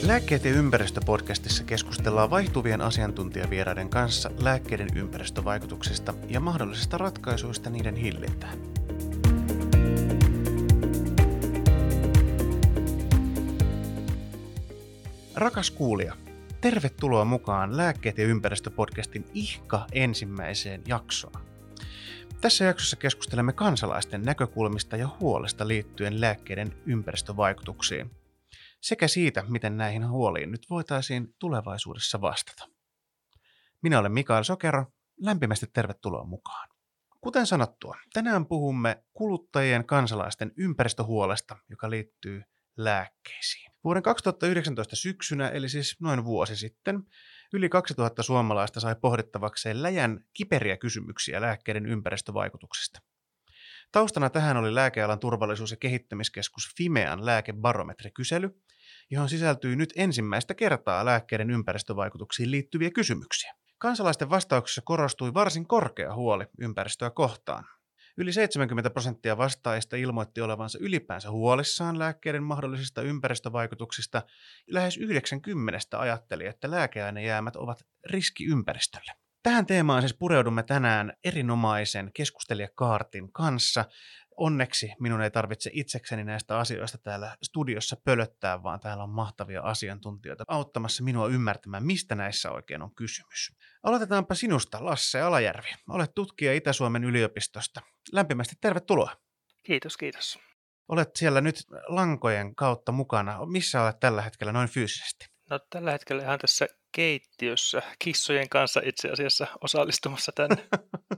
Lääkkeet ja ympäristö-podcastissa keskustellaan vaihtuvien asiantuntijavieraiden kanssa lääkkeiden ympäristövaikutuksista ja mahdollisista ratkaisuista niiden hillintään. Rakas kuulija, tervetuloa mukaan Lääkkeet ja ympäristö-podcastin ihka ensimmäiseen jaksoon. Tässä jaksossa keskustelemme kansalaisten näkökulmista ja huolesta liittyen lääkkeiden ympäristövaikutuksiin sekä siitä, miten näihin huoliin nyt voitaisiin tulevaisuudessa vastata. Minä olen Mikael Sokero, lämpimästi tervetuloa mukaan. Kuten sanottua, tänään puhumme kuluttajien kansalaisten ympäristöhuolesta, joka liittyy lääkkeisiin. Vuoden 2019 syksynä, eli siis noin vuosi sitten, yli 2000 suomalaista sai pohdittavakseen läjän kiperiä kysymyksiä lääkkeiden ympäristövaikutuksista. Taustana tähän oli lääkealan turvallisuus- ja kehittämiskeskus Fimean lääkebarometrikysely, johon sisältyy nyt ensimmäistä kertaa lääkkeiden ympäristövaikutuksiin liittyviä kysymyksiä. Kansalaisten vastauksissa korostui varsin korkea huoli ympäristöä kohtaan. Yli 70% vastaajista ilmoitti olevansa ylipäänsä huolissaan lääkkeiden mahdollisista ympäristövaikutuksista. Lähes 90 ajatteli, että lääkeainejäämät ovat riski ympäristölle. Tähän teemaan siis pureudumme tänään erinomaisen keskustelijakaartin kanssa. Onneksi minun ei tarvitse itsekseni näistä asioista täällä studiossa pölöttää, vaan täällä on mahtavia asiantuntijoita auttamassa minua ymmärtämään, mistä näissä oikein on kysymys. Aloitetaanpa sinusta, Lasse Alajärvi. Olet tutkija Itä-Suomen yliopistosta. Lämpimästi tervetuloa. Kiitos. Olet siellä nyt lankojen kautta mukana. Missä olet tällä hetkellä noin fyysisesti? No tällä hetkellä ihan tässä keittiössä kissojen kanssa itse asiassa osallistumassa tänne.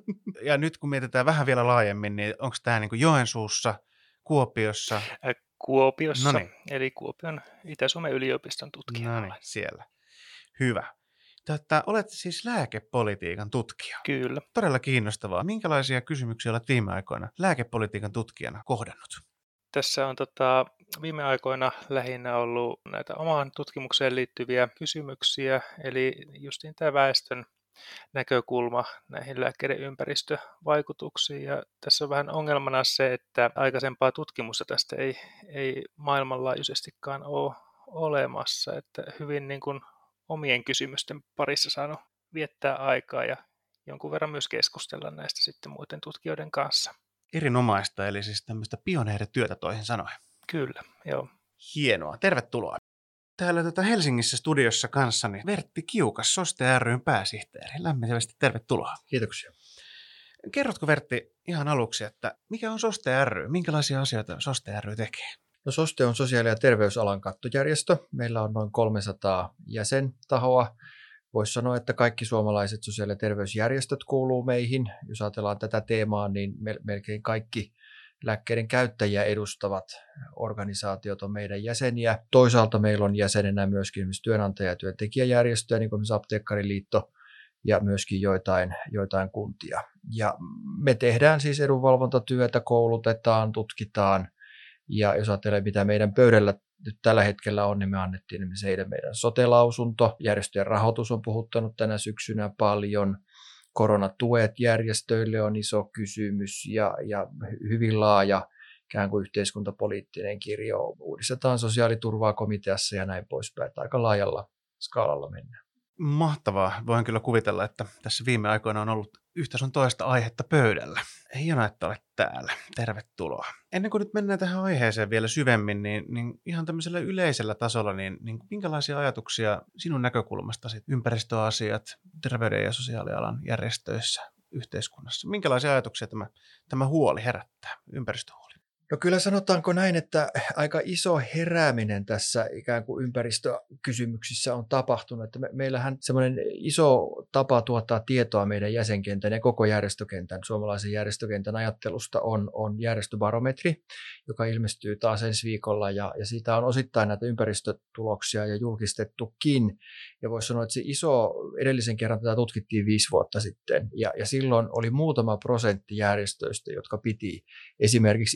Ja nyt kun mietitään vähän vielä laajemmin, niin onko tämä niin kuin Joensuussa, Kuopiossa? Kuopiossa, eli Kuopion Itä-Suomen yliopiston tutkija. No niin, siellä. Hyvä. Olet siis lääkepolitiikan tutkija. Kyllä. Todella kiinnostavaa. Minkälaisia kysymyksiä olet viime aikoina lääkepolitiikan tutkijana kohdannut? Tässä on viime aikoina lähinnä ollut näitä omaan tutkimukseen liittyviä kysymyksiä, eli justiin tämä väestön näkökulma näihin lääkkeiden ympäristövaikutuksiin. Ja tässä on vähän ongelmana se, että aikaisempaa tutkimusta tästä ei maailmanlaajuisestikaan ole olemassa, että hyvin niin kuin omien kysymysten parissa saanut viettää aikaa ja jonkun verran myös keskustella näistä sitten muiden tutkijoiden kanssa. Erinomaista, eli siis tämmöistä pioneerityötä toisin sanoen. Kyllä, joo. Hienoa, tervetuloa. Täällä Helsingissä studiossa kanssani Vertti Kiukas, SOSTE ry:n pääsihteeri. Lämpimästi tervetuloa. Kiitoksia. Kerrotko Vertti ihan aluksi, että mikä on SOSTE ry? Minkälaisia asioita SOSTE ry tekee? No, SOSTE on sosiaali- ja terveysalan kattojärjestö. Meillä on noin 300 jäsentahoa. Voisi sanoa, että kaikki suomalaiset sosiaali- ja terveysjärjestöt kuuluu meihin. Jos ajatellaan tätä teemaa, niin melkein kaikki lääkkeiden käyttäjiä edustavat organisaatiot on meidän jäseniä. Toisaalta meillä on jäsenenä myöskin työnantaja- ja työntekijäjärjestöjä, niin kuin Apteekkariliitto, ja myöskin joitain kuntia. Ja me tehdään siis edunvalvontatyötä, koulutetaan, tutkitaan, ja jos ajattelee, mitä meidän pöydällä nyt tällä hetkellä on, niin me annettiin meidän sote-lausunto. Järjestöjen rahoitus on puhuttanut tänä syksynä paljon. Koronatuet järjestöille on iso kysymys ja hyvin laaja ikään kuin yhteiskuntapoliittinen kirjo. Uudistetaan sosiaaliturvaa komiteassa ja näin poispäin. Aika laajalla skaalalla mennään. Mahtavaa. Voin kyllä kuvitella, että tässä viime aikoina on ollut yhtä sun toista aihetta pöydällä. Hienoa, että olet täällä. Tervetuloa. Ennen kuin nyt mennään tähän aiheeseen vielä syvemmin, niin ihan tämmöisellä yleisellä tasolla, niin minkälaisia ajatuksia sinun näkökulmastasi ympäristöasiat, terveyden ja sosiaalialan järjestöissä, yhteiskunnassa? Minkälaisia ajatuksia tämä huoli herättää, ympäristöhuoli? No kyllä sanotaanko näin, että aika iso herääminen tässä ikään kuin ympäristökysymyksissä on tapahtunut. Että meillähän semmoinen iso tapa tuottaa tietoa meidän jäsenkentän ja koko järjestökentän, suomalaisen järjestökentän ajattelusta on järjestöbarometri, joka ilmestyy taas ensi viikolla ja siitä on osittain näitä ympäristötuloksia ja julkistettukin. Ja voisi sanoa, että se edellisen kerran tätä tutkittiin 5 vuotta sitten ja silloin oli muutama prosentti järjestöistä, jotka piti esimerkiksi ilmasto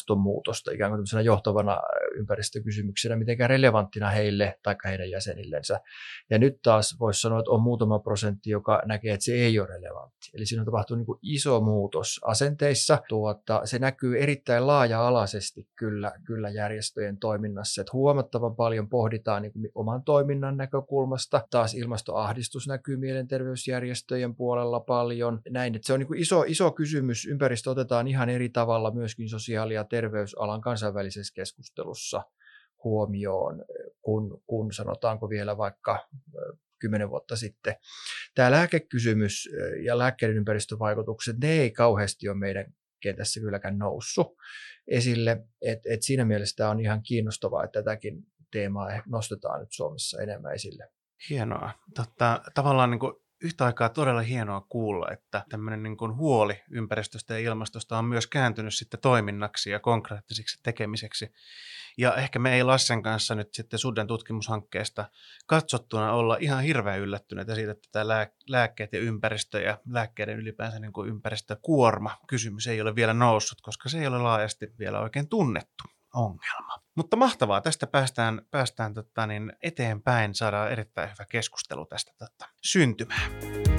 ilmastonmuutosta ikään kuin tämmöisenä johtavana ympäristökysymyksenä mitenkään relevanttina heille tai heidän jäsenillensä. Ja nyt taas voisi sanoa, että on muutama prosentti, joka näkee, että se ei ole relevantti. Eli siinä on tapahtunut niin kuin iso muutos asenteissa. Se näkyy erittäin laaja-alaisesti kyllä järjestöjen toiminnassa, että huomattavan paljon pohditaan niin kuin oman toiminnan näkökulmasta. Taas ilmastoahdistus näkyy mielenterveysjärjestöjen puolella paljon. Näin, että se on niin kuin iso kysymys. Ympäristö otetaan ihan eri tavalla myöskin sosiaali- ja terveysalan kansainvälisessä keskustelussa huomioon, kun sanotaanko vielä vaikka 10 vuotta sitten. Tämä lääkekysymys ja lääkkeiden ympäristövaikutukset, ne ei kauheasti ole meidän kentässä kylläkään noussut esille. Et siinä mielessä tämä on ihan kiinnostavaa, että tätäkin teemaa nostetaan nyt Suomessa enemmän esille. Hienoa. Tavallaan niin kuin yhtä aikaa todella hienoa kuulla, että tämmöinen niin kuin huoli ympäristöstä ja ilmastosta on myös kääntynyt sitten toiminnaksi ja konkreettisiksi tekemiseksi. Ja ehkä me ei Lassen kanssa nyt sitten Suden tutkimushankkeesta katsottuna olla ihan hirveän yllättyneitä siitä, että tämä lääkkeet ja ympäristö ja lääkkeiden ylipäänsä niin kuin ympäristökuorma kysymys ei ole vielä noussut, koska se ei ole laajasti vielä oikein tunnettu ongelma. Mutta mahtavaa, tästä päästään eteenpäin, saadaan erittäin hyvä keskustelu tästä syntymään.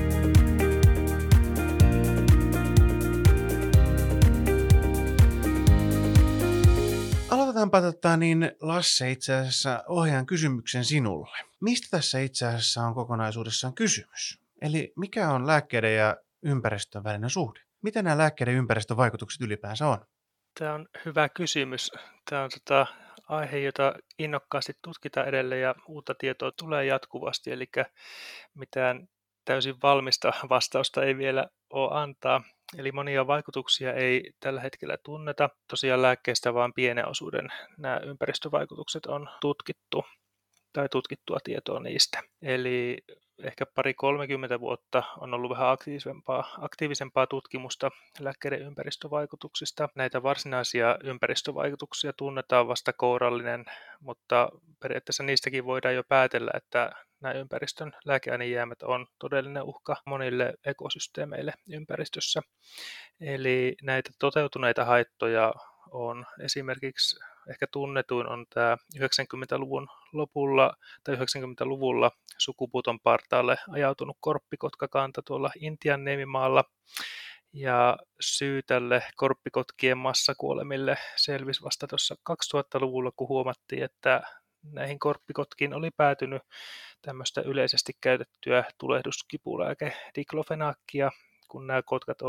Aloitetaanpa Lasse itse asiassa ohjaan kysymyksen sinulle. Mistä tässä itse asiassa on kokonaisuudessaan kysymys? Eli mikä on lääkkeiden ja ympäristön välinen suhde? Mitä nämä lääkkeiden ympäristövaikutukset ylipäänsä on? Tämä on hyvä kysymys. Tämä on aihe, jota innokkaasti tutkitaan edelleen ja uutta tietoa tulee jatkuvasti, eli mitään täysin valmista vastausta ei vielä ole antaa. Eli monia vaikutuksia ei tällä hetkellä tunneta. Tosiaan lääkkeistä vain pienen osuuden nämä ympäristövaikutukset on tutkittu tai tutkittua tietoa niistä. Eli ehkä 30 vuotta on ollut vähän aktiivisempaa tutkimusta lääkkeiden ympäristövaikutuksista. Näitä varsinaisia ympäristövaikutuksia tunnetaan vasta kourallinen, mutta periaatteessa niistäkin voidaan jo päätellä, että nämä ympäristön lääkeainejäämät on todellinen uhka monille ekosysteemeille ympäristössä. Eli näitä toteutuneita haittoja on esimerkiksi ehkä tunnetuin on tämä 90-luvun lopulla tai 90-luvulla sukupuuton partaalle ajautunut korppikotkakanta tuolla Intian niemimaalla. Ja syy tälle korppikotkien massakuolemille selvisi vasta tuossa 2000-luvulla, kun huomattiin, että näihin korppikotkiin oli päätynyt tämmöistä yleisesti käytettyä tulehduskipulääke diklofenaakkia, kun nämä kotkat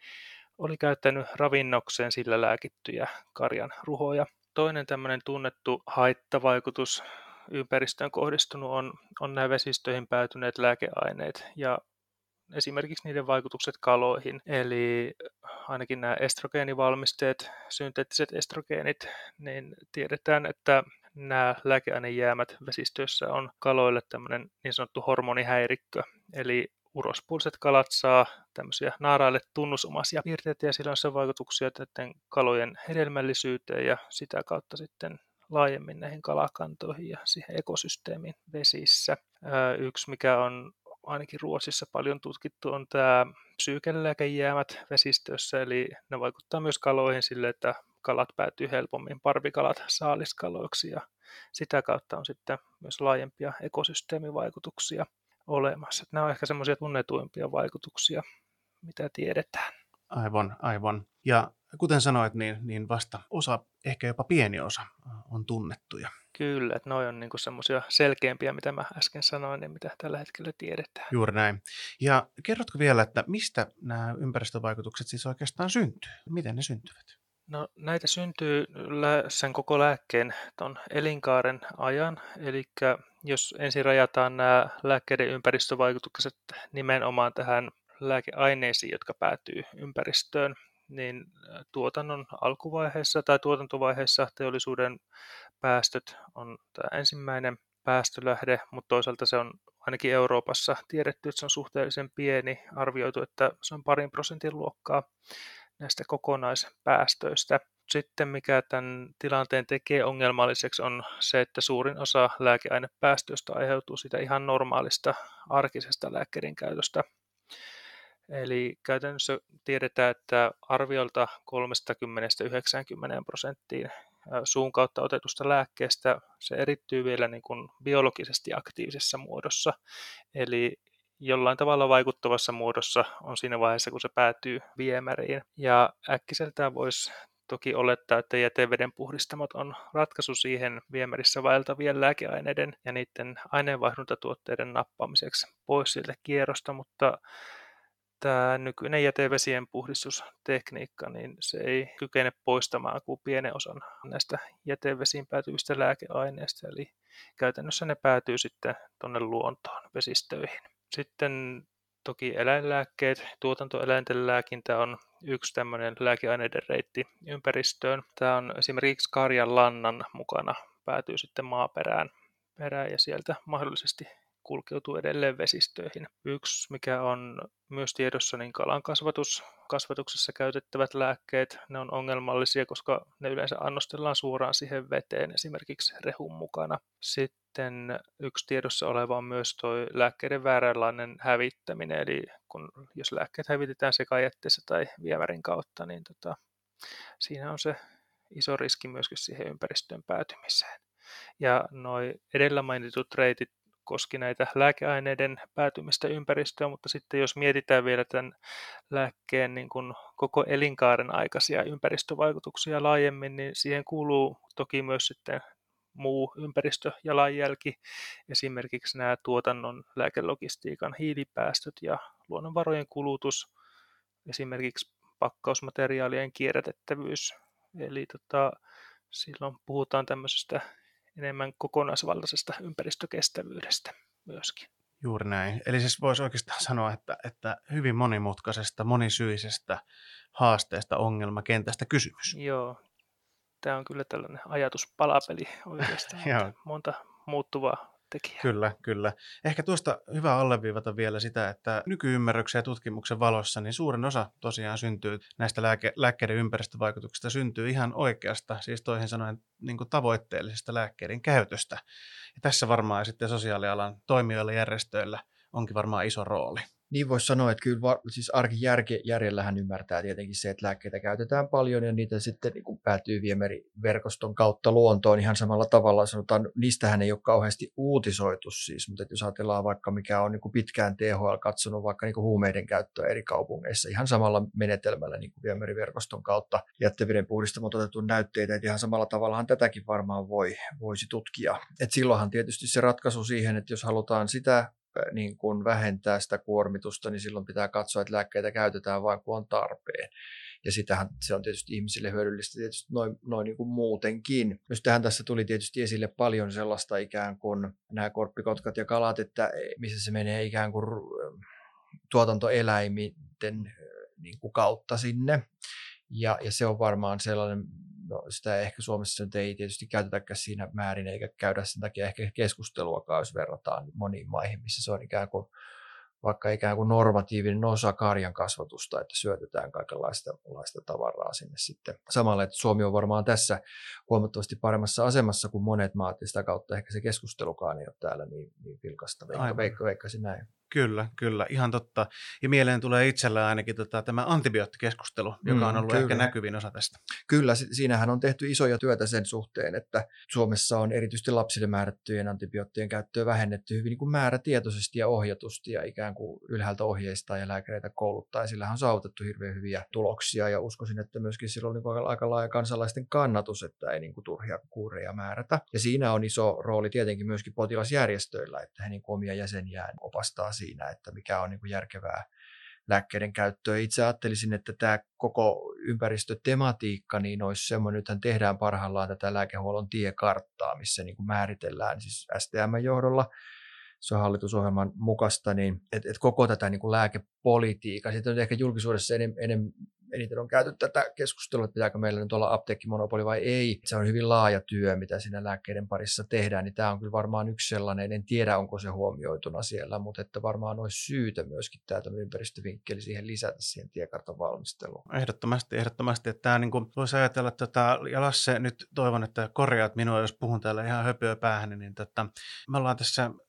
oli käyttänyt ravinnokseen sillä lääkittyjä karjan ruhoja. Toinen tämmöinen tunnettu haittavaikutus ympäristöön kohdistunut on nämä vesistöihin päätyneet lääkeaineet ja esimerkiksi niiden vaikutukset kaloihin. Eli ainakin nämä estrogeenivalmisteet, synteettiset estrogeenit, niin tiedetään, että nämä lääkeainejäämät vesistöissä on kaloille tämmöinen niin sanottu hormonihäirikkö. Eli urospuoliset kalat saa tämmöisiä naaraille tunnusomaisia piirteitä ja sillä on se vaikutuksia näiden kalojen hedelmällisyyteen ja sitä kautta sitten laajemmin näihin kalakantoihin ja siihen ekosysteemiin vesissä. Yksi, mikä on ainakin Ruotsissa paljon tutkittu, on tämä psyykelääkejäämät vesistössä, eli ne vaikuttaa myös kaloihin sille, että kalat päätyy helpommin parvikalat saaliskaloiksi ja sitä kautta on sitten myös laajempia ekosysteemivaikutuksia olemassa. Nämä on ehkä semmoisia tunnetuimpia vaikutuksia, mitä tiedetään. Aivan. Ja kuten sanoit, niin vasta osa, ehkä jopa pieni osa on tunnettuja. Kyllä, että noi on niinku semmoisia selkeämpiä, mitä mä äsken sanoin, niin mitä tällä hetkellä tiedetään. Juuri näin. Ja kerrotko vielä, että mistä nämä ympäristövaikutukset siis oikeastaan syntyy? Miten ne syntyvät? No näitä syntyy sen koko lääkkeen ton elinkaaren ajan, eli jos ensin rajataan nämä lääkkeiden ympäristövaikutukset nimenomaan tähän lääkeaineisiin, jotka päätyy ympäristöön, niin tuotannon alkuvaiheessa tai tuotantovaiheessa teollisuuden päästöt on tämä ensimmäinen päästölähde, mutta toisaalta se on ainakin Euroopassa tiedetty, että se on suhteellisen pieni, arvioitu, että se on 2% luokkaa näistä kokonaispäästöistä. Sitten mikä tämän tilanteen tekee ongelmalliseksi on se, että suurin osa lääkeainepäästöistä aiheutuu siitä ihan normaalista arkisesta lääkkeiden käytöstä. Eli käytännössä tiedetään, että arviolta 30–90% suun kautta otetusta lääkkeestä se erittyy vielä niin kuin biologisesti aktiivisessa muodossa, eli jollain tavalla vaikuttavassa muodossa on siinä vaiheessa, kun se päätyy viemäriin. Ja äkkiseltään voisi toki olettaa, että jäteveden puhdistamot on ratkaisu siihen viemärissä vaeltavien lääkeaineiden ja niiden aineenvaihduntatuotteiden nappaamiseksi pois sieltä kierrosta, mutta tämä nykyinen jätevesien puhdistustekniikka, niin se ei kykene poistamaan kuin pienen osan näistä jätevesiin päätyvistä lääkeaineista, eli käytännössä ne päätyy sitten tuonne luontoon, vesistöihin. Sitten toki eläinlääkkeet, tuotantoeläinten lääkintä on yksi tämmöinen lääkeaineiden reitti ympäristöön. Tämä on esimerkiksi karjan lannan mukana, päätyy sitten maaperään ja sieltä mahdollisesti kulkeutuu edelleen vesistöihin. Yksi, mikä on myös tiedossa, niin kalan kasvatuksessa käytettävät lääkkeet, ne on ongelmallisia, koska ne yleensä annostellaan suoraan siihen veteen, esimerkiksi rehun mukana. Sitten yksi tiedossa oleva on myös tuo lääkkeiden vääränlainen hävittäminen, eli jos lääkkeet hävitetään sekajätteessä tai viemärin kautta, niin siinä on se iso riski myöskin siihen ympäristöön päätymiseen. Ja nuo edellä mainitut reitit koski näitä lääkeaineiden päätymistä ympäristöön, mutta sitten jos mietitään vielä tämän lääkkeen niin kuin koko elinkaaren aikaisia ympäristövaikutuksia laajemmin, niin siihen kuuluu toki myös sitten muu ympäristöjalanjälki, esimerkiksi nämä tuotannon lääkelogistiikan hiilipäästöt ja luonnonvarojen kulutus, esimerkiksi pakkausmateriaalien kierrätettävyys, eli silloin puhutaan tämmöisestä enemmän kokonaisvaltaisesta ympäristökestävyydestä myöskin. Juuri näin. Eli siis voisi oikeastaan sanoa, että hyvin monimutkaisesta, monisyisestä haasteesta, ongelmakentästä kysymys. Joo, tämä on kyllä tällainen ajatuspalapeli oikeastaan, monta muuttuvaa tekijää. Kyllä. Ehkä tuosta hyvä alleviivata vielä sitä, että nykyymmärryksen ja tutkimuksen valossa niin suurin osa tosiaan syntyy näistä lääkkeiden ympäristövaikutuksista syntyy ihan oikeasta, siis toisin sanoen niin kuin tavoitteellisesta lääkkeiden käytöstä. Ja tässä varmaan sitten sosiaalialan toimijoilla ja järjestöillä onkin varmaan iso rooli. Niin voisi sanoa, että kyllä siis arkijärjellähän ymmärtää tietenkin se, että lääkkeitä käytetään paljon ja niitä sitten niin kuin päätyy viemäriverkoston kautta luontoon ihan samalla tavalla. Sanotaan, niistähän ei ole kauheasti uutisoitu siis, mutta jos ajatellaan vaikka mikä on niin kuin pitkään THL katsonut vaikka niin kuin huumeiden käyttöä eri kaupungeissa ihan samalla menetelmällä niin kuin viemäriverkoston kautta jäteveden puhdistamot otettu näytteitä, että ihan samalla tavallahan tätäkin varmaan voisi tutkia. Et silloinhan tietysti se ratkaisu siihen, että jos halutaan sitä niin kun vähentää sitä kuormitusta, niin silloin pitää katsoa, että lääkkeitä käytetään vain kun on tarpeen. Ja sitähän se on tietysti ihmisille hyödyllistä tietysti noin niin kuin muutenkin. Myös tähän tässä tuli tietysti esille paljon sellaista ikään kuin nämä korppikotkat ja kalat, että missä se menee ikään kuin tuotantoeläimiden niin kuin kautta sinne. Ja se on varmaan sellainen, sitä ehkä Suomessa nyt ei tietysti käytetäkään siinä määrin, eikä käydä sen takia ehkä keskusteluakaan, jos verrataan moniin maihin, missä se on ikään kuin normatiivinen osa karjan kasvatusta, että syötetään kaikenlaista tavaraa sinne sitten. Samalla, että Suomi on varmaan tässä huomattavasti paremmassa asemassa kuin monet maat, ja sitä kautta ehkä se keskustelukaan ei ole täällä niin vilkasta. Veikkaisin näin. Kyllä, ihan totta. Ja mieleen tulee itsellä ainakin tämä antibioottikeskustelu, joka on ollut ehkä näkyvin osa tästä. Kyllä, siinähän on tehty isoja työtä sen suhteen, että Suomessa on erityisesti lapsille määrättyjen antibioottien käyttöä vähennetty hyvin niin kuin määrätietoisesti ja ohjatusti ja ikään kuin ylhäältä ohjeistaa ja lääkäreitä kouluttaa. Ja sillähän on saavutettu hirveän hyviä tuloksia ja uskoisin, että myöskin sillä on niin kuin aika laaja kansalaisten kannatus, että ei niin kuin turhia kuureja määrätä. Ja siinä on iso rooli tietenkin myöskin potilasjärjestöillä, että he niin kuin omia jäseniään opastaa siinä, että mikä on niin kuin järkevää lääkkeiden käyttöä. Itse ajattelisin, että tämä koko ympäristötematiikka, niin olisi semmoinen, nythän tehdään parhaillaan tätä lääkehuollon tiekarttaa, missä niin kuin määritellään siis STM-johdolla, se on hallitusohjelman mukaista, niin että koko tätä niin kuin lääkepolitiikkaa, sitten on ehkä julkisuudessa eniten on käyty tätä keskustelua, että pitääkö meillä nyt olla apteekkimonopoli vai ei. Se on hyvin laaja työ, mitä siinä lääkkeiden parissa tehdään, niin tämä on kyllä varmaan yksi sellainen, en tiedä onko se huomioituna siellä, mutta että varmaan olisi syytä myöskin tämä ympäristövinkkeli siihen lisätä siihen tiekartan valmisteluun. Ehdottomasti, että tämä niin kuin voisi ajatella, ja Lasse nyt toivon, että korjaat minua, jos puhun täällä ihan höpöä päähän, niin me ollaan tässä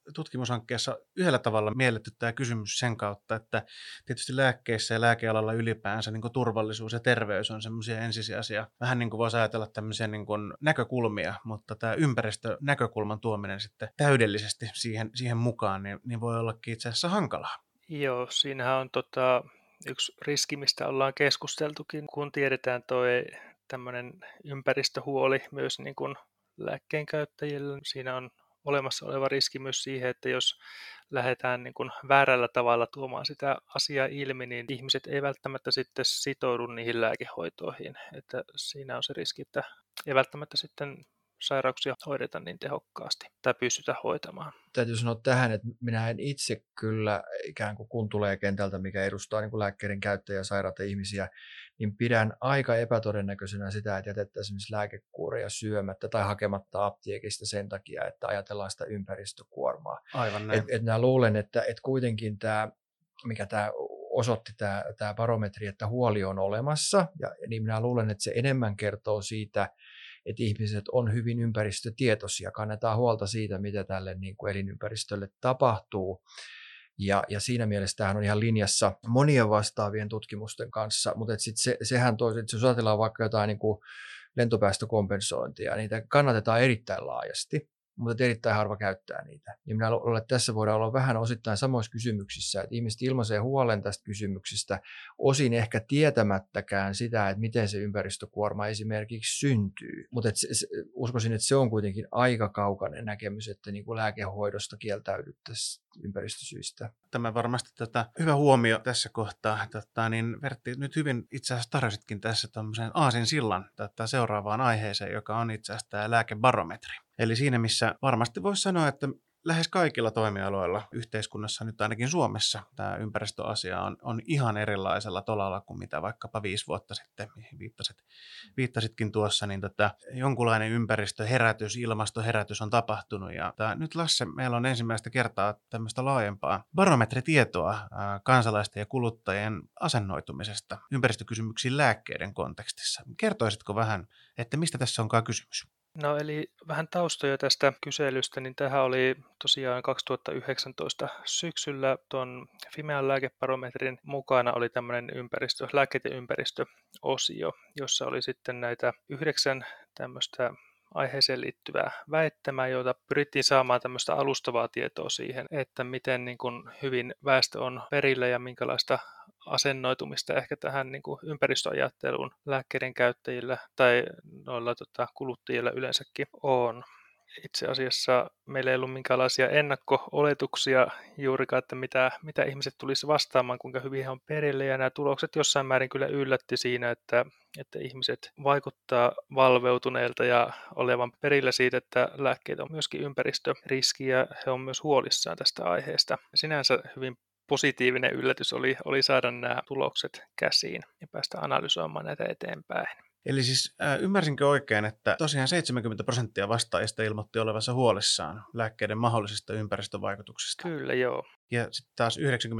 tutkimushankkeessa yhdellä tavalla mielletty tämä kysymys sen kautta, että tietysti lääkkeissä ja lääkealalla ylipäänsä niin kuin turvallisuus ja terveys on semmoisia ensisijaisia, vähän niin kuin voisi ajatella tämmöisiä niin kuin näkökulmia, mutta tämä ympäristönäkökulman tuominen sitten täydellisesti siihen mukaan, niin voi ollakin itse asiassa hankalaa. Joo, siinähän on yksi riski, mistä ollaan keskusteltukin, kun tiedetään toi tämmöinen ympäristöhuoli myös niin kuin lääkkeen käyttäjillä. Siinä on olemassa oleva riski myös siihen, että jos lähdetään niin kuin väärällä tavalla tuomaan sitä asiaa ilmi, niin ihmiset ei välttämättä sitten sitoudu niihin lääkehoitoihin. Että siinä on se riski, että ei välttämättä sitten sairauksia hoideta niin tehokkaasti tai pystytä hoitamaan. Täytyy sanoa tähän, että minä en itse kyllä ikään kuin kun tulee kentältä, mikä edustaa niin kuin lääkkeiden käyttäjiä ja sairaita ihmisiä, niin pidän aika epätodennäköisenä sitä, että jätettäisiin esimerkiksi lääkekuuria syömättä tai hakematta apteekista sen takia, että ajatellaan sitä ympäristökuormaa. Aivan näin. Minä luulen, että kuitenkin mikä tämä osoitti tämä barometri, että huoli on olemassa, niin minä luulen, että se enemmän kertoo siitä, että ihmiset on hyvin ympäristötietoisia, kannetaan huolta siitä, mitä tälle niin kuin elinympäristölle tapahtuu. Ja siinä mielessä tämähän on ihan linjassa monien vastaavien tutkimusten kanssa, mutta sehän toisaalta, jos ajatellaan vaikka jotain niin kuin lentopäästökompensointia, niitä kannatetaan erittäin laajasti, mutta erittäin harva käyttää niitä. Ja minä luulen, että tässä voidaan olla vähän osittain samoissa kysymyksissä, että ihmiset ilmaisee huolen tästä kysymyksistä, osin ehkä tietämättäkään sitä, että miten se ympäristökuorma esimerkiksi syntyy. Mutta uskoisin, että se on kuitenkin aika kaukainen näkemys, että niin kuin lääkehoidosta kieltäydyttäisiin ympäristösyistä. Tämä varmasti hyvä huomio tässä kohtaa. Niin Vertti, nyt hyvin itse asiassa tarjositkin tässä tämmöisen aasinsillan seuraavaan aiheeseen, joka on itse asiassa tämä lääkebarometri. Eli siinä, missä varmasti voisi sanoa, että lähes kaikilla toimialoilla yhteiskunnassa, nyt ainakin Suomessa, tämä ympäristöasia on ihan erilaisella tolalla kuin mitä vaikkapa 5 vuotta sitten, mihin viittasitkin tuossa, niin jonkunlainen ympäristöherätys, ilmastoherätys on tapahtunut. Ja nyt Lasse, meillä on ensimmäistä kertaa tämmöistä laajempaa barometritietoa kansalaisten ja kuluttajien asennoitumisesta ympäristökysymyksiin lääkkeiden kontekstissa. Kertoisitko vähän, että mistä tässä onkaan kysymys? No eli vähän taustoja tästä kyselystä, niin tähän oli tosiaan 2019 syksyllä tuon Fimean lääkebarometrin mukana oli tämmöinen lääkkeet- ja ympäristöosio, jossa oli sitten näitä 9 tämmöistä aiheeseen liittyvää väittämää, joita pyrittiin saamaan tämmöistä alustavaa tietoa siihen, että miten niin kuin hyvin väestö on perillä ja minkälaista asennoitumista ehkä tähän niin kuin ympäristöajatteluun lääkkeiden käyttäjillä tai noilla kuluttajilla yleensäkin on. Itse asiassa meillä ei ollut minkäänlaisia ennakko-oletuksia juurikaan, että mitä ihmiset tulisi vastaamaan, kuinka hyvin he on perille, ja nämä tulokset jossain määrin kyllä yllätti siinä, että ihmiset vaikuttaa valveutuneilta ja olevan perillä siitä, että lääkkeet on myöskin ympäristöriski, ja he on myös huolissaan tästä aiheesta. Sinänsä hyvin positiivinen yllätys oli saada nämä tulokset käsiin ja päästä analysoimaan näitä eteenpäin. Eli siis ymmärsinkö oikein, että tosiaan 70% vastaajista ilmoitti olevansa huolissaan lääkkeiden mahdollisista ympäristövaikutuksista? Kyllä, joo. Ja sitten taas 90%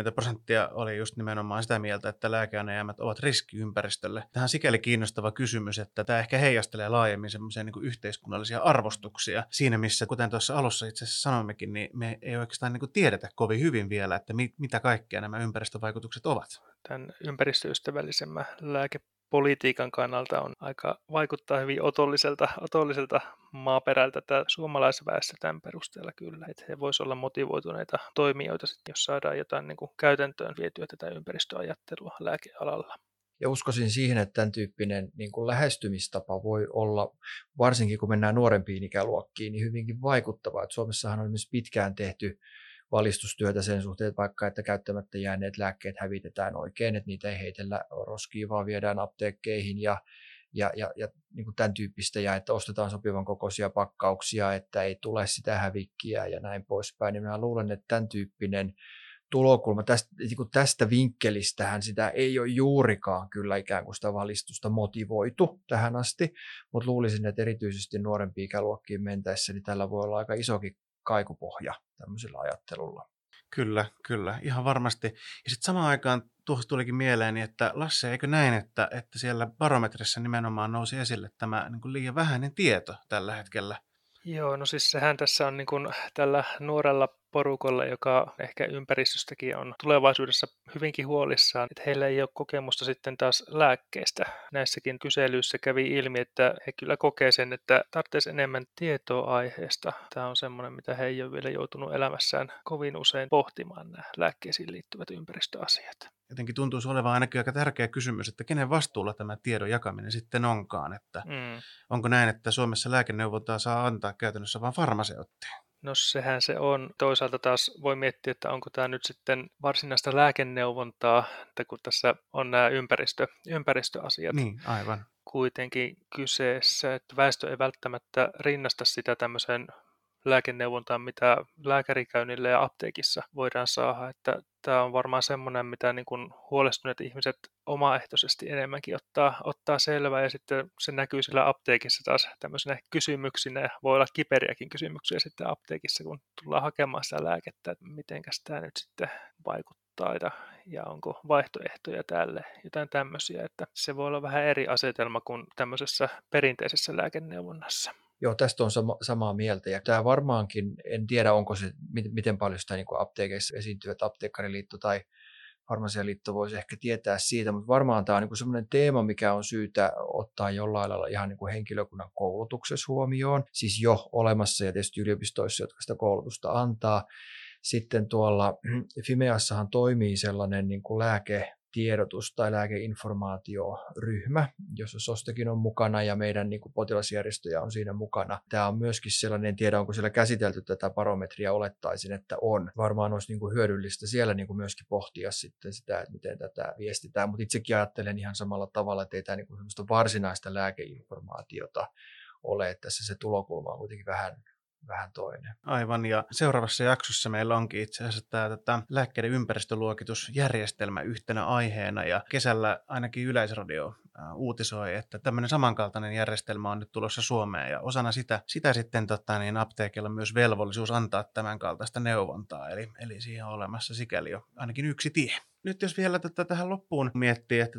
oli just nimenomaan sitä mieltä, että lääkeainejäämät ovat riski ympäristölle. Tähän on sikäli kiinnostava kysymys, että tämä ehkä heijastelee laajemmin semmoisia niin kuin yhteiskunnallisia arvostuksia. Siinä missä, kuten tuossa alussa itse asiassa sanoimmekin, niin me ei oikeastaan niin kuin tiedetä kovin hyvin vielä, että mitä kaikkea nämä ympäristövaikutukset ovat. Tämän ympäristöystävällisemmän lääkepolitiikan kannalta on aika vaikuttaa hyvin otolliselta maaperältä tämä suomalaisväestö tämän perusteella kyllä. Että he voisivat olla motivoituneita toimijoita, jos saadaan jotain niin kuin käytäntöön vietyä tätä ympäristöajattelua lääkealalla. Ja uskoisin siihen, että tämän tyyppinen niin kuin lähestymistapa voi olla, varsinkin kun mennään nuorempiin ikäluokkiin, niin hyvinkin vaikuttavaa. Että Suomessahan on myös pitkään tehty valistustyötä sen suhteen, että vaikka että käyttämättä jääneet lääkkeet hävitetään oikein, että niitä ei heitellä roskiin, vaan viedään apteekkeihin ja niin kuin tämän tyyppistä, ja että ostetaan sopivan kokoisia pakkauksia, että ei tule sitä hävikkiä ja näin poispäin. Niin minä luulen, että tämän tyyppinen tulokulma, tästä vinkkelistähän sitä ei ole juurikaan kyllä ikään kuin sitä valistusta motivoitu tähän asti, mutta luulisin, että erityisesti nuorempiin ikäluokkiin mentäessä, niin tällä voi olla aika isokin kaikupohja tämmöisellä ajattelulla. Kyllä, ihan varmasti. Ja sitten samaan aikaan tuossa tulikin mieleeni, että Lasse, eikö näin, että siellä barometrissa nimenomaan nousi esille tämä niin kuin liian vähäinen tieto tällä hetkellä? Joo, no siis sehän tässä on niin kuin tällä nuorella porukalla, joka ehkä ympäristöstäkin on tulevaisuudessa hyvinkin huolissaan, että heillä ei ole kokemusta sitten taas lääkkeistä. Näissäkin kyselyissä kävi ilmi, että he kyllä kokee sen, että tarvitsisi enemmän tietoa aiheesta. Tämä on semmoinen, mitä he ei ole vielä joutunut elämässään kovin usein pohtimaan, nämä lääkkeisiin liittyvät ympäristöasiat. Jotenkin tuntuisi olevan ainakin aika tärkeä kysymys, että kenen vastuulla tämä tiedon jakaminen sitten onkaan. Että onko näin, että Suomessa lääkeneuvontaa saa antaa käytännössä vain farmaseutti? No sehän se on. Toisaalta taas voi miettiä, että onko tämä nyt sitten varsinaista lääkeneuvontaa, että kun tässä on nämä ympäristöasiat Niin, aivan. kuitenkin kyseessä, että väestö ei välttämättä rinnasta sitä tämmöiseen lääkeneuvontaan, mitä lääkärikäynnillä ja apteekissa voidaan saada, että tämä on varmaan semmoinen, mitä niin kuin huolestuneet ihmiset omaehtoisesti enemmänkin ottaa selvää, ja sitten se näkyy sillä apteekissa taas tämmöisenä kysymyksinä, voi olla kiperiäkin kysymyksiä sitten apteekissa, kun tullaan hakemaan sitä lääkettä, että mitenkäs tämä nyt sitten vaikuttaa ja onko vaihtoehtoja tälle, jotain tämmöisiä, että se voi olla vähän eri asetelma kuin tämmöisessä perinteisessä lääkeneuvonnassa. Joo, tästä on samaa mieltä. Ja tämä varmaankin, en tiedä onko se, miten paljon sitä niin kuin apteekeissa esiintyvät apteekkariliitto tai farmasialiitto voisi ehkä tietää siitä, mutta varmaan tämä on niin kuin sellainen teema, mikä on syytä ottaa jollain lailla ihan niin kuin henkilökunnan koulutuksessa huomioon. Siis jo olemassa ja tietysti yliopistoissa, jotka sitä koulutusta antaa. Sitten tuolla Fimeassahan toimii sellainen niin kuin lääketiedotus- tai lääkeinformaatioryhmä, jossa SOSTEkin on mukana ja meidän niin kuin potilasjärjestöjä on siinä mukana. Tämä on myöskin sellainen, en tiedä onko siellä käsitelty tätä barometria, olettaisin, että on. Varmaan olisi niin kuin hyödyllistä siellä niin kuin myöskin pohtia sitten sitä, että miten tätä viestitään, mutta itsekin ajattelen ihan samalla tavalla, että ei tämä niin kuin sellaista varsinaista lääkeinformaatiota ole, että tässä se tulokulma on kuitenkin vähän toinen. Aivan, ja seuraavassa jaksossa meillä onkin itse asiassa tämä lääkkeiden ympäristöluokitusjärjestelmä yhtenä aiheena, ja kesällä ainakin Yleisradio uutisoi, että tämmöinen samankaltainen järjestelmä on nyt tulossa Suomeen, ja osana sitä sitten apteekilla on myös velvollisuus antaa tämän kaltaista neuvontaa, eli siihen on olemassa sikäli jo ainakin yksi tie. Nyt jos vielä tähän loppuun miettii, että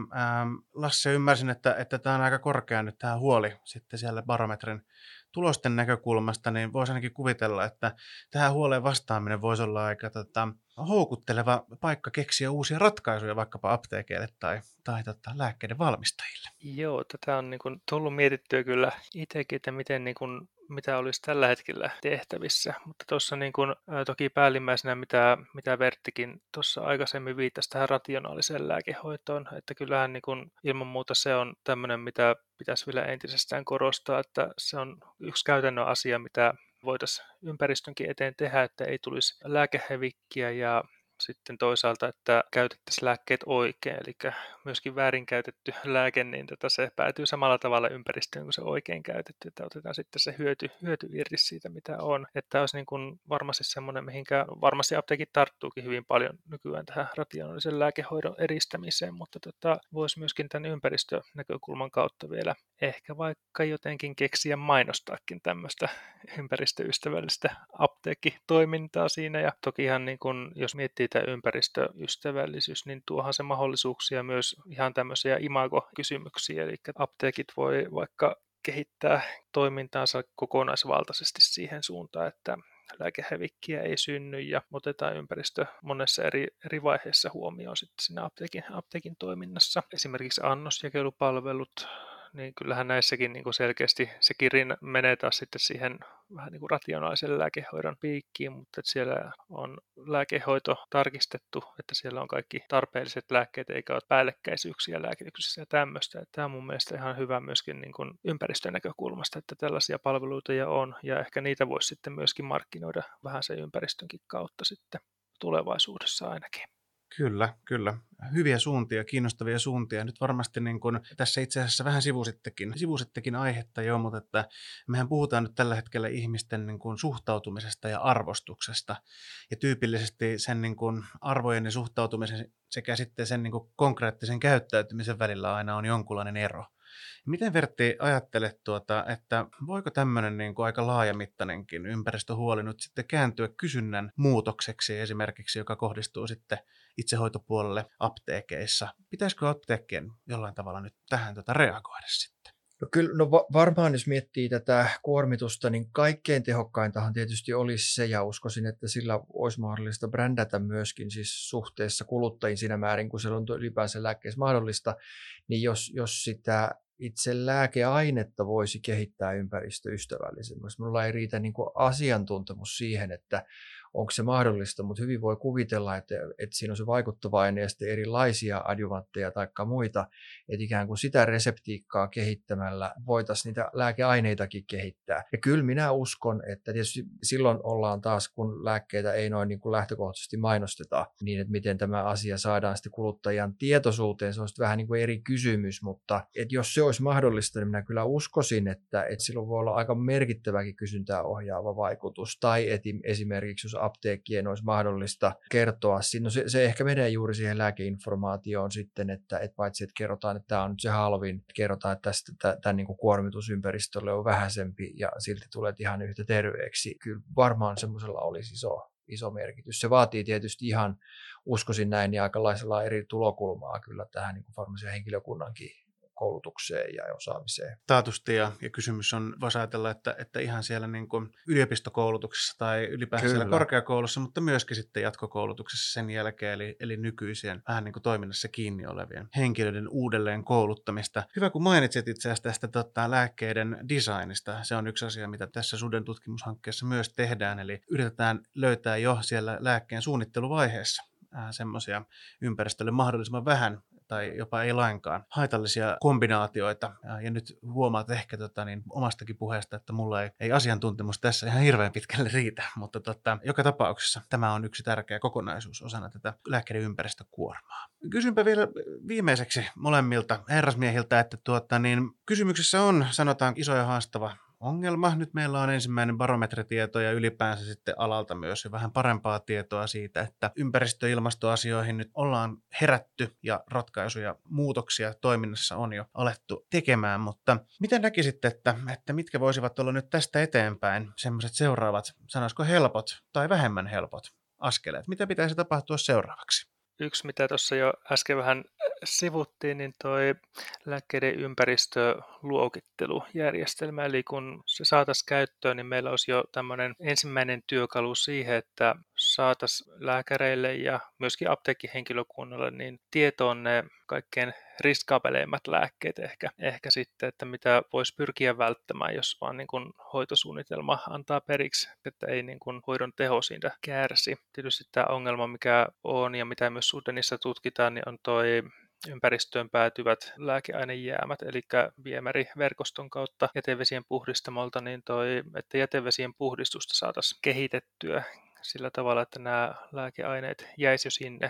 Lasse, ymmärsin, että tämä on aika korkea nyt tämä huoli sitten siellä barometrin tulosten näkökulmasta, niin voisi ainakin kuvitella, että tähän huoleen vastaaminen voisi olla aika houkutteleva paikka keksiä uusia ratkaisuja vaikkapa apteekeille tai lääkkeiden valmistajille. Joo, tätä on niin kuin tullut mietittyä kyllä itsekin, että mitä olisi tällä hetkellä tehtävissä, mutta tuossa niin kuin, toki päällimmäisenä, mitä Verttikin tuossa aikaisemmin viittasi tähän rationaaliseen lääkehoitoon, että kyllähän niin kuin, ilman muuta se on tämmöinen, mitä pitäisi vielä entisestään korostaa, että se on yksi käytännön asia, mitä voitaisiin ympäristönkin eteen tehdä, että ei tulisi lääkehävikkiä ja sitten toisaalta, että käytettäisiin lääkkeet oikein, eli myöskin väärinkäytetty lääke, niin se päätyy samalla tavalla ympäristöön kuin se oikein käytetty, että otetaan sitten se hyöty irti siitä, mitä on. Että olisi niin kuin varmasti semmoinen, mihinkä varmasti apteekit tarttuukin hyvin paljon nykyään tähän rationaalisen lääkehoidon edistämiseen, mutta voisi myöskin tämän ympäristönäkökulman kautta vielä ehkä vaikka jotenkin keksiä mainostaakin tämmöistä ympäristöystävällistä apteekkitoimintaa siinä, ja tokihan niin kun, jos miettii tämä ympäristöystävällisyys, niin tuohan se mahdollisuuksia myös ihan tämmöisiä imago-kysymyksiä, eli apteekit voi vaikka kehittää toimintaansa kokonaisvaltaisesti siihen suuntaan, että lääkehävikkiä ei synny ja otetaan ympäristö monessa eri vaiheessa huomioon sitten siinä apteekin toiminnassa. Esimerkiksi annosjakelupalvelut, niin kyllähän näissäkin niin kuin selkeästi se kirin menee taas sitten siihen vähän niin kuin rationaalisen lääkehoidon piikkiin, mutta että siellä on lääkehoito tarkistettu, että siellä on kaikki tarpeelliset lääkkeet eikä ole päällekkäisyyksiä lääkityksessä ja tämmöistä. Tämä on mun mielestä ihan hyvä myöskin niin kuin ympäristön näkökulmasta, että tällaisia palveluita jo on ja ehkä niitä voisi sitten myöskin markkinoida vähän sen ympäristönkin kautta sitten tulevaisuudessa ainakin. Kyllä. Hyviä suuntia, kiinnostavia suuntia. Nyt varmasti niin kun, tässä itse asiassa vähän sivusittekin aihetta jo, mutta että mehän puhutaan nyt tällä hetkellä ihmisten niin kun suhtautumisesta ja arvostuksesta. Ja tyypillisesti sen niin kun arvojen ja suhtautumisen sekä sitten sen niin kun konkreettisen käyttäytymisen välillä aina on jonkunlainen ero. Miten Vertti ajattelet, että voiko tämmöinen niin kuin aika laajamittainenkin ympäristöhuoli nyt sitten kääntyä kysynnän muutokseksi esimerkiksi, joka kohdistuu sitten itsehoitopuolelle apteekeissa? Pitäisikö apteekkien jollain tavalla nyt tähän reagoida sitten? No kyllä, varmaan jos miettii tätä kuormitusta, niin kaikkein tehokkaintahan tietysti olisi se, ja uskoisin, että sillä olisi mahdollista brändätä myöskin siis suhteessa kuluttajiin siinä määrin, kun se on ylipäänsä lääkkeessä mahdollista, niin jos sitä itse lääkeainetta voisi kehittää ympäristöystävällisemmäksi. Minulla ei riitä niin kuin asiantuntemus siihen, että onko se mahdollista, mutta hyvin voi kuvitella, että siinä on se vaikuttava aine ja sitten erilaisia adjuvantteja tai muita, että ikään kuin sitä reseptiikkaa kehittämällä voitaisiin niitä lääkeaineitakin kehittää. Ja kyllä minä uskon, että tietysti silloin ollaan taas, kun lääkkeitä ei noin niin kuin lähtökohtaisesti mainosteta, niin että miten tämä asia saadaan sitten kuluttajan tietoisuuteen, se on sitten vähän niin kuin eri kysymys, mutta että jos se olisi mahdollista, niin minä kyllä uskoisin, että silloin voi olla aika merkittäväkin kysyntää ohjaava vaikutus, tai esimerkiksi jos apteekkien olisi mahdollista kertoa. No se ehkä menee juuri siihen lääkeinformaatioon sitten, että paitsi että kerrotaan, että tämä on nyt se halvin, kerrotaan, että tämän niin kuin kuormitusympäristölle on vähäisempi ja silti tulet ihan yhtä terveeksi. Kyllä varmaan semmoisella olisi iso merkitys. Se vaatii tietysti ihan, uskoisin näin, niin aikalaisella eri tulokulmaa kyllä tähän niin kuin farmasian henkilökunnankin koulutukseen ja osaamiseen. Taatusti, ja kysymys on, voisi ajatella, että ihan siellä niin kuin yliopistokoulutuksessa tai ylipäänsä siellä korkeakoulussa, mutta myöskin sitten jatkokoulutuksessa sen jälkeen, eli nykyisien vähän niin kuin toiminnassa kiinni olevien henkilöiden uudelleen kouluttamista. Hyvä, kun mainitsit itse asiassa tästä lääkkeiden designista. Se on yksi asia, mitä tässä Suden tutkimushankkeessa myös tehdään, eli yritetään löytää jo siellä lääkkeen suunnitteluvaiheessa semmoisia ympäristölle mahdollisimman vähän tai jopa ei lainkaan haitallisia kombinaatioita. Ja nyt huomaat ehkä omastakin puheesta, että mulla ei asiantuntemus tässä ihan hirveän pitkälle riitä, mutta joka tapauksessa tämä on yksi tärkeä kokonaisuus osana tätä lääkkeiden ympäristökuormaa. Kysynpä vielä viimeiseksi molemmilta herrasmiehiltä, että kysymyksessä on, sanotaan, iso ja haastava ongelma. Nyt meillä on ensimmäinen barometritieto ja ylipäänsä sitten alalta myös vähän parempaa tietoa siitä, että ympäristö- ja ilmastoasioihin nyt ollaan herätty ja ratkaisuja, muutoksia toiminnassa on jo alettu tekemään, mutta miten näkisitte, että mitkä voisivat olla nyt tästä eteenpäin semmoiset seuraavat, sanoisiko helpot tai vähemmän helpot askeleet? Mitä pitäisi tapahtua seuraavaksi? Yksi, mitä tuossa jo äsken vähän sivuttiin, niin toi lääkkeiden ympäristöluokittelujärjestelmä. Eli kun se saataisiin käyttöön, niin meillä olisi jo tämmöinen ensimmäinen työkalu siihen, että saataisiin lääkäreille ja myöskin apteekkihenkilökunnalle niin tietoon ne kaikkein riskaabeleimmat lääkkeet ehkä sitten, että mitä voisi pyrkiä välttämään, jos vaan niin kuin hoitosuunnitelma antaa periksi, että ei niin kuin hoidon teho siitä kärsi. Tietysti tämä ongelma, mikä on ja mitä myös Sudanissa tutkitaan, niin on toi ympäristöön päätyvät lääkeainejäämät, eli viemäriverkoston kautta jätevesien puhdistamolta, niin että jätevesien puhdistusta saataisiin kehitettyä sillä tavalla, että nämä lääkeaineet jäisi jo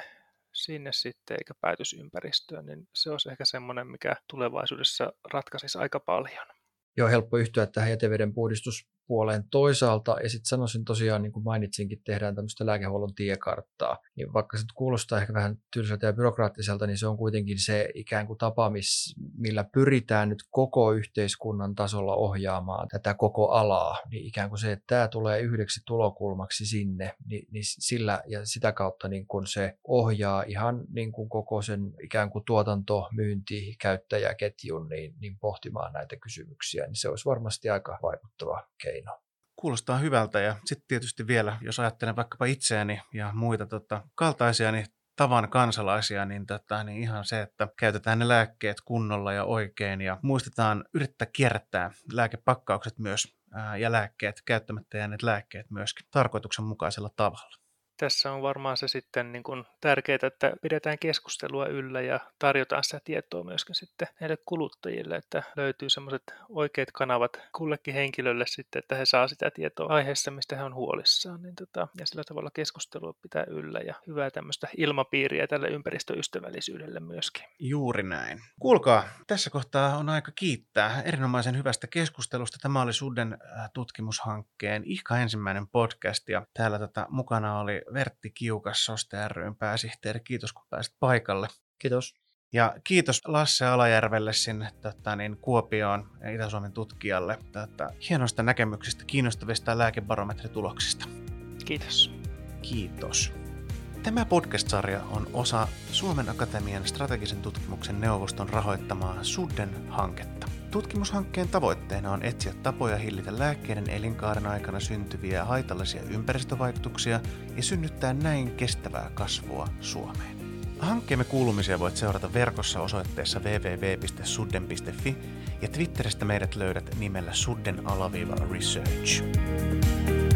sinne sitten eikä päätyisi ympäristöön, niin se olisi ehkä semmoinen, mikä tulevaisuudessa ratkaisisi aika paljon. Joo, helppo yhtyä tähän jäteveden puhdistuspuoleen toisaalta, ja sitten sanoisin tosiaan, niin kuin mainitsinkin, tehdään tämmöistä lääkehuollon tiekarttaa, niin vaikka se kuulostaa ehkä vähän tylsältä ja byrokraattiselta, niin se on kuitenkin se ikään kuin tapa, millä pyritään nyt koko yhteiskunnan tasolla ohjaamaan tätä koko alaa, niin ikään kuin se, että tämä tulee yhdeksi tulokulmaksi sinne, niin sillä ja sitä kautta niin kun se ohjaa ihan niin kuin koko sen ikään kuin tuotanto, myynti, käyttäjäketjun niin pohtimaan näitä kysymyksiä, niin se olisi varmasti aika vaikuttava keino. Kuulostaa hyvältä, ja sitten tietysti vielä, jos ajattelen vaikkapa itseäni ja muita kaltaisiani tavan kansalaisia, niin ihan se, että käytetään ne lääkkeet kunnolla ja oikein ja muistetaan yrittää kierrättää lääkepakkaukset myös ja lääkkeet, käyttämättä jääneet lääkkeet myöskin tarkoituksenmukaisella tavalla. Tässä on varmaan se sitten niin kuin tärkeää, että pidetään keskustelua yllä ja tarjotaan sitä tietoa myöskin sitten näille kuluttajille, että löytyy semmoiset oikeat kanavat kullekin henkilölle sitten, että he saa sitä tietoa aiheesta, mistä he on huolissaan. Ja sillä tavalla keskustelua pitää yllä ja hyvää tämmöistä ilmapiiriä tälle ympäristöystävällisyydelle myöskin. Juuri näin. Kuulkaa, tässä kohtaa on aika kiittää erinomaisen hyvästä keskustelusta. Tämä oli Suden tutkimushankkeen ihka ensimmäinen podcast ja täällä mukana oli Vertti Kiukas, SOSTE ry:n pääsihteeri. Kiitos, kun pääsit paikalle. Kiitos. Ja kiitos Lasse Alajärvelle sinne Kuopioon ja Itä-Suomen tutkijalle hienoista näkemyksistä, kiinnostavista lääkebarometrituloksista. Kiitos. Kiitos. Tämä podcast-sarja on osa Suomen Akatemian strategisen tutkimuksen neuvoston rahoittamaa Suden hanketta. Tutkimushankkeen tavoitteena on etsiä tapoja hillitä lääkkeiden elinkaaren aikana syntyviä haitallisia ympäristövaikutuksia ja synnyttää näin kestävää kasvua Suomeen. Hankkeemme kuulumisia voit seurata verkossa osoitteessa www.sudden.fi ja Twitteristä meidät löydät nimellä Sudden_research.